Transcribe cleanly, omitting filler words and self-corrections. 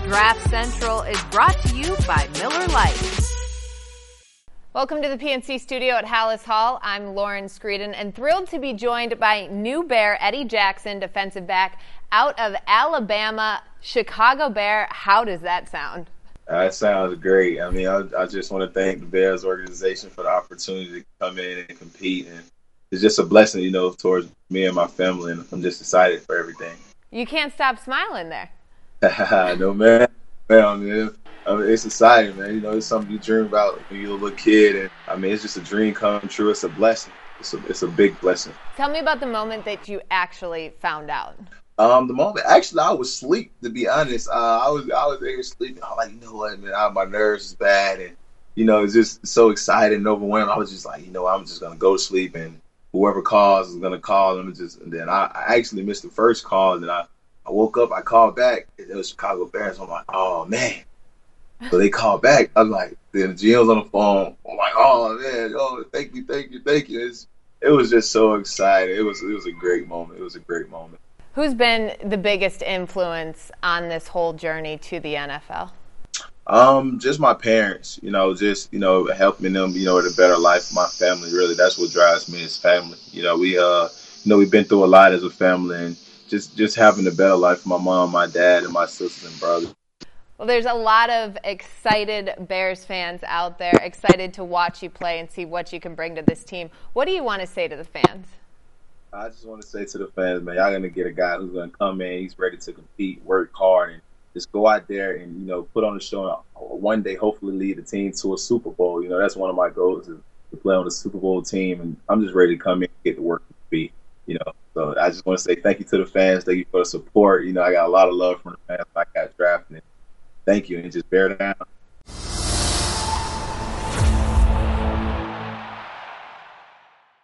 Draft Central is brought to you by Miller Lite. Welcome to the PNC studio at Halas Hall. I'm Lauren Screeden and thrilled to be joined by new Bear Eddie Jackson, defensive back out of Alabama, Chicago Bear. How does that sound? That sounds great. I mean, I just want to thank the Bears organization for the opportunity to come in and compete. And it's just a blessing, you know, towards me and my family. And I'm just excited for everything. You can't stop smiling there. No, man. I mean, it's exciting, man. You know, it's something you dream about when you're a little kid. And, I mean, it's just a dream come true. It's a blessing. It's a big blessing. Tell me about the moment that you actually found out. The moment, actually, I was asleep, to be honest. I was there sleeping. I'm like, you know what, man, my nerves is bad. And, you know, it's just so excited and overwhelmed. I was just like, you know, I'm just going to go to sleep. And whoever calls is going to call them. And then I actually missed the first call. And then I woke up, I called back. It was Chicago Bears. I'm like, oh, man. So they called back. I was like, then the GM's on the phone. I'm like, oh, man, oh, thank you. It was just so exciting. It was a great moment. It was a great moment. Who's been the biggest influence on this whole journey to the NFL? Just my parents, you know, helping them, you know, with a better life for my family. Really, that's what drives me as family. You know, we've been through a lot as a family, and just having a better life for my mom, my dad, and my sisters and brothers. Well, there's a lot of excited Bears fans out there, excited to watch you play and see what you can bring to this team. What do you want to say to the fans? I just want to say to the fans, man, y'all going to get a guy who's going to come in, he's ready to compete, work hard, and just go out there and, you know, put on a show and one day hopefully lead the team to a Super Bowl. You know, that's one of my goals is to play on the Super Bowl team, and I'm just ready to come in and get to work and compete, you know. So I just want to say thank you to the fans. Thank you for the support. You know, I got a lot of love from the fans. I got drafted. Thank you, and just bear down.